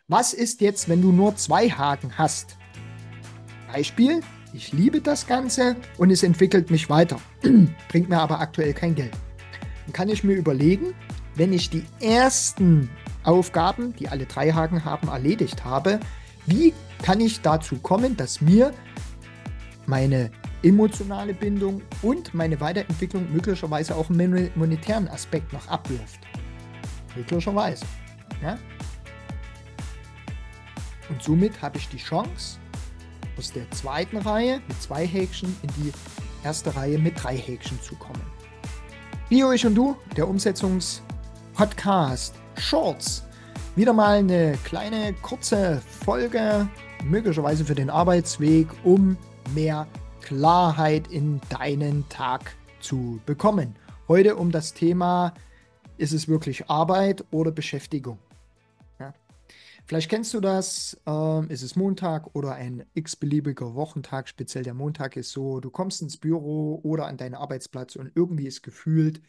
Was ist jetzt, wenn du nur zwei Haken hast? Beispiel, ich liebe das Ganze und es entwickelt mich weiter, bringt mir aber aktuell kein Geld. Dann kann ich mir überlegen, wenn ich die ersten Aufgaben, die alle drei Haken haben, erledigt habe, wie kann ich dazu kommen, dass mir meine emotionale Bindung und meine Weiterentwicklung möglicherweise auch einen monetären Aspekt noch abwirft. Möglicherweise. Ja? Und somit habe ich die Chance, aus der zweiten Reihe mit 2 Häkchen in die erste Reihe mit 3 Häkchen zu kommen. Bio, ich und du, der Umsetzungspodcast Shorts. Wieder mal eine kleine, kurze Folge, möglicherweise für den Arbeitsweg, um mehr Klarheit in deinen Tag zu bekommen. Heute um das Thema, ist es wirklich Arbeit oder Beschäftigung? Ja. Vielleicht kennst du das, ist es Montag oder ein x-beliebiger Wochentag, speziell der Montag ist so, du kommst ins Büro oder an deinen Arbeitsplatz und irgendwie ist gefühlt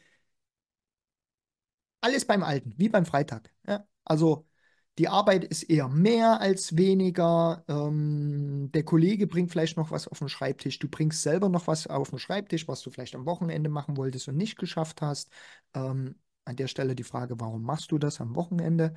alles beim Alten, wie beim Freitag. Ja? Also die Arbeit ist eher mehr als weniger. Der Kollege bringt vielleicht noch was auf den Schreibtisch. Du bringst selber noch was auf den Schreibtisch, was du vielleicht am Wochenende machen wolltest und nicht geschafft hast. An der Stelle die Frage, warum machst du das am Wochenende?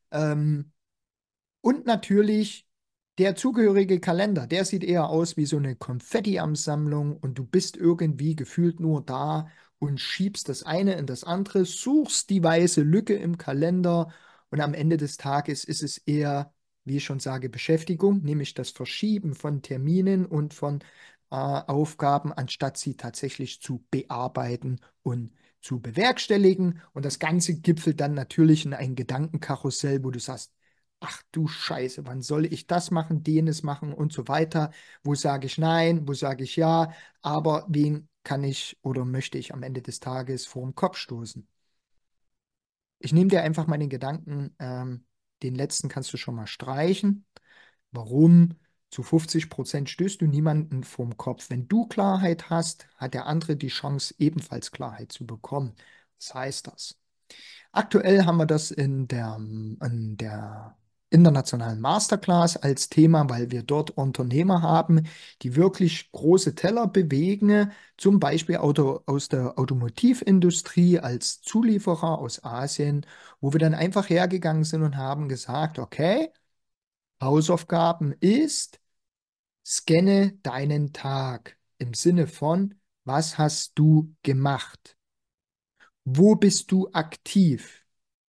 Und natürlich der zugehörige Kalender, der sieht eher aus wie so eine Konfetti-Sammlung und du bist irgendwie gefühlt nur da und schiebst das eine in das andere, suchst die weiße Lücke im Kalender und am Ende des Tages ist es eher, wie ich schon sage, Beschäftigung, nämlich das Verschieben von Terminen und von Aufgaben, anstatt sie tatsächlich zu bearbeiten und zu bewerkstelligen. Und das Ganze gipfelt dann natürlich in ein Gedankenkarussell, wo du sagst, ach du Scheiße, wann soll ich das machen, jenes machen und so weiter? Wo sage ich nein, wo sage ich ja, aber wen kann ich oder möchte ich am Ende des Tages vor den Kopf stoßen? Ich nehme dir einfach mal den Gedanken, den letzten kannst du schon mal streichen. Warum? Zu 50% stößt du niemanden vorm Kopf. Wenn du Klarheit hast, hat der andere die Chance, ebenfalls Klarheit zu bekommen. Was heißt das? Aktuell haben wir das in der internationalen Masterclass als Thema, weil wir dort Unternehmer haben, die wirklich große Teller bewegen, zum Beispiel aus der Automotivindustrie als Zulieferer aus Asien, wo wir dann einfach hergegangen sind und haben gesagt, okay, Hausaufgaben ist, scanne deinen Tag im Sinne von, was hast du gemacht? Wo bist du aktiv?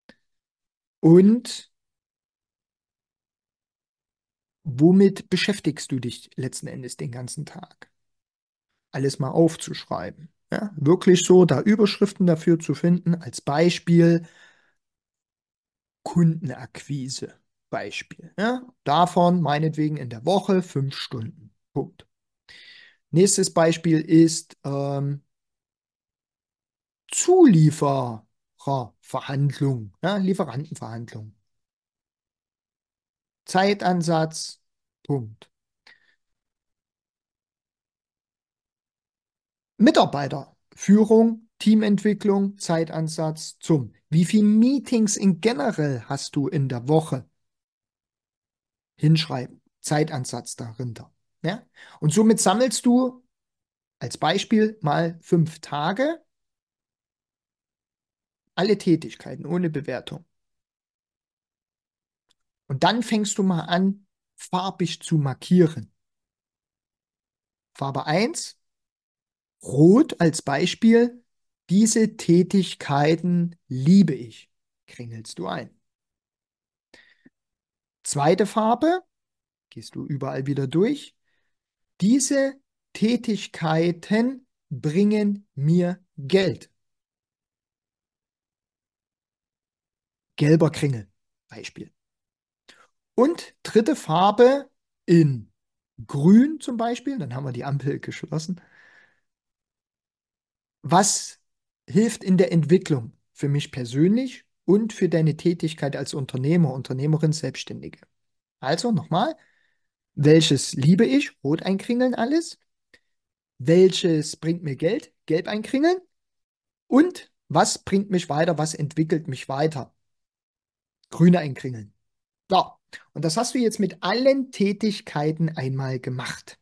Und womit beschäftigst du dich letzten Endes den ganzen Tag? Alles mal aufzuschreiben. Ja, wirklich so, da Überschriften dafür zu finden, als Beispiel Kundenakquise. Beispiel. Ja, davon meinetwegen in der Woche 5 Stunden. Punkt. Nächstes Beispiel ist Zuliefererverhandlung, ja, Lieferantenverhandlung. Zeitansatz, Punkt. Mitarbeiterführung, Teamentwicklung, Zeitansatz zum. Wie viele Meetings in generell hast du in der Woche? Hinschreiben, Zeitansatz dahinter. Ja? Und somit sammelst du als Beispiel mal 5 Tage alle Tätigkeiten ohne Bewertung. Und dann fängst du mal an, farbig zu markieren. Farbe 1, rot als Beispiel, diese Tätigkeiten liebe ich. Kringelst du ein. Zweite Farbe, gehst du überall wieder durch. Diese Tätigkeiten bringen mir Geld. Gelber Kringel, Beispiel. Und dritte Farbe in Grün zum Beispiel, dann haben wir die Ampel geschlossen. Was hilft in der Entwicklung für mich persönlich und für deine Tätigkeit als Unternehmer, Unternehmerin, Selbstständige? Also nochmal, welches liebe ich? Rot einkringeln alles. Welches bringt mir Geld? Gelb einkringeln. Und was bringt mich weiter? Was entwickelt mich weiter? Grün einkringeln. Ja, und das hast du jetzt mit allen Tätigkeiten einmal gemacht.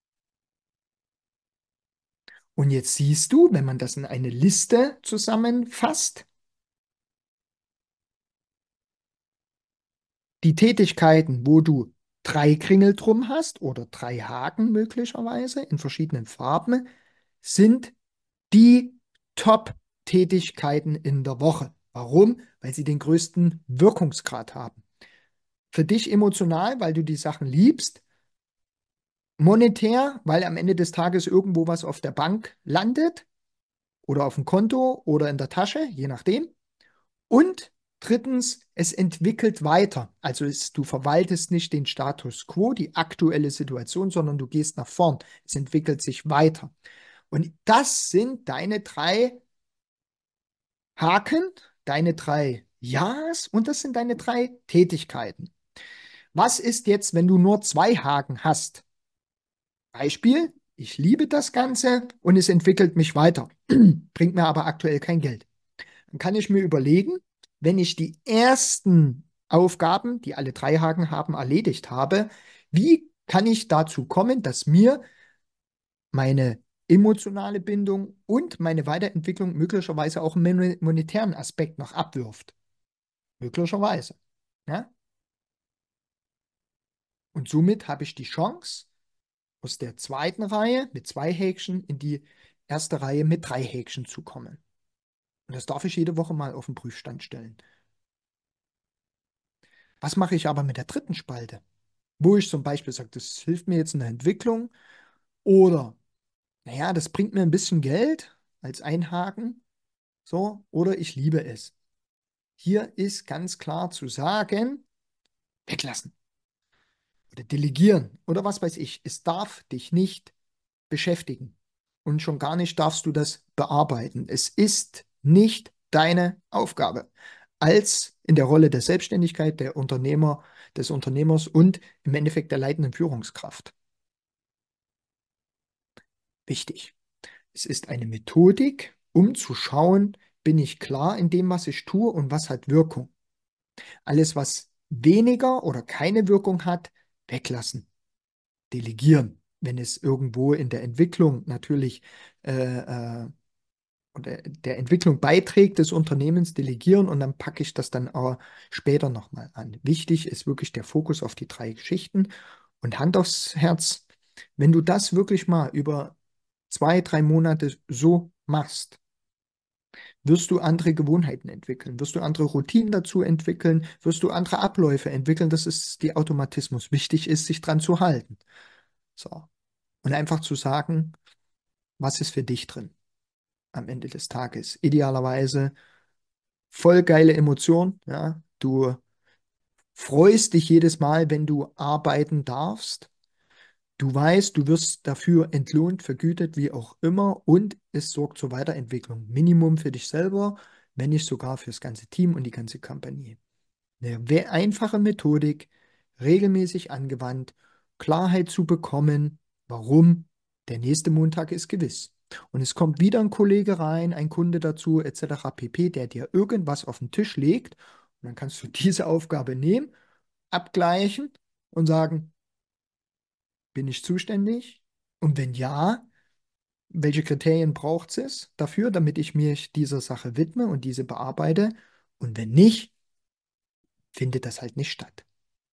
Und jetzt siehst du, wenn man das in eine Liste zusammenfasst, die Tätigkeiten, wo du drei Kringel drum hast oder drei Haken möglicherweise in verschiedenen Farben, sind die Top-Tätigkeiten in der Woche. Warum? Weil sie den größten Wirkungsgrad haben. Für dich emotional, weil du die Sachen liebst, monetär, weil am Ende des Tages irgendwo was auf der Bank landet oder auf dem Konto oder in der Tasche, je nachdem. Und drittens, es entwickelt weiter. Also du verwaltest nicht den Status quo, die aktuelle Situation, sondern du gehst nach vorn. Es entwickelt sich weiter. Und das sind deine drei Haken, deine drei Ja's und das sind deine drei Tätigkeiten. Was ist jetzt, wenn du nur zwei Haken hast? Beispiel, ich liebe das Ganze und es entwickelt mich weiter, bringt mir aber aktuell kein Geld. Dann kann ich mir überlegen, wenn ich die ersten Aufgaben, die alle drei Haken haben, erledigt habe, wie kann ich dazu kommen, dass mir meine emotionale Bindung und meine Weiterentwicklung möglicherweise auch einen monetären Aspekt noch abwirft. Möglicherweise. Ja? Und somit habe ich die Chance, aus der zweiten Reihe mit zwei Häkchen in die erste Reihe mit drei Häkchen zu kommen. Und das darf ich jede Woche mal auf den Prüfstand stellen. Was mache ich aber mit der dritten Spalte? Wo ich zum Beispiel sage, das hilft mir jetzt in der Entwicklung oder, naja, das bringt mir ein bisschen Geld als Einhaken, so, oder ich liebe es. Hier ist ganz klar zu sagen, weglassen oder delegieren oder was weiß ich. Es darf dich nicht beschäftigen. Und schon gar nicht darfst du das bearbeiten. Es ist nicht deine Aufgabe. Als in der Rolle der Selbstständigkeit, der Unternehmer, des Unternehmers und im Endeffekt der leitenden Führungskraft. Wichtig. Es ist eine Methodik, um zu schauen, bin ich klar in dem, was ich tue und was hat Wirkung. Alles, was weniger oder keine Wirkung hat, weglassen, delegieren. Wenn es irgendwo in der Entwicklung natürlich oder der Entwicklung beiträgt des Unternehmens, delegieren und dann packe ich das dann auch später nochmal an. Wichtig ist wirklich der Fokus auf die drei Geschichten und Hand aufs Herz. Wenn du das wirklich mal über 2, 3 Monate so machst, wirst du andere Gewohnheiten entwickeln, wirst du andere Routinen dazu entwickeln, wirst du andere Abläufe entwickeln. Das ist die Automatismus. Wichtig ist, sich dran zu halten. So. Und einfach zu sagen, was ist für dich drin am Ende des Tages. Idealerweise voll geile Emotion, ja. Du freust dich jedes Mal, wenn du arbeiten darfst. Du weißt, du wirst dafür entlohnt, vergütet, wie auch immer, und es sorgt zur Weiterentwicklung. Minimum für dich selber, wenn nicht sogar fürs ganze Team und die ganze Kompanie. Eine einfache Methodik, regelmäßig angewandt, Klarheit zu bekommen, warum der nächste Montag ist gewiss. Und es kommt wieder ein Kollege rein, ein Kunde dazu, etc. pp., der dir irgendwas auf den Tisch legt. Und dann kannst du diese Aufgabe nehmen, abgleichen und sagen, bin ich zuständig? Und wenn ja, welche Kriterien braucht es dafür, damit ich mich dieser Sache widme und diese bearbeite? Und wenn nicht, findet das halt nicht statt.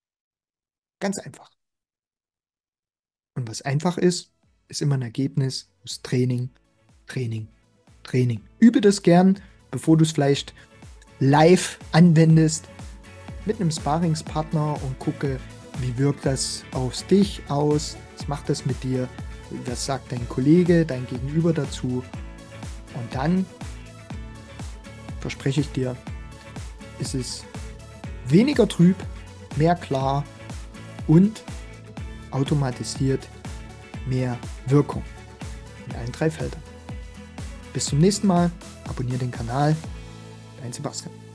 Ganz einfach. Und was einfach ist, ist immer ein Ergebnis aus Training, Training, Training. Übe das gern, bevor du es vielleicht live anwendest mit einem Sparringspartner und gucke, wie wirkt das auf dich aus, was macht das mit dir, was sagt dein Kollege, dein Gegenüber dazu. Und dann, verspreche ich dir, ist es weniger trüb, mehr klar und automatisiert mehr Wirkung in allen drei Feldern. Bis zum nächsten Mal, abonniere den Kanal, dein Sebastian.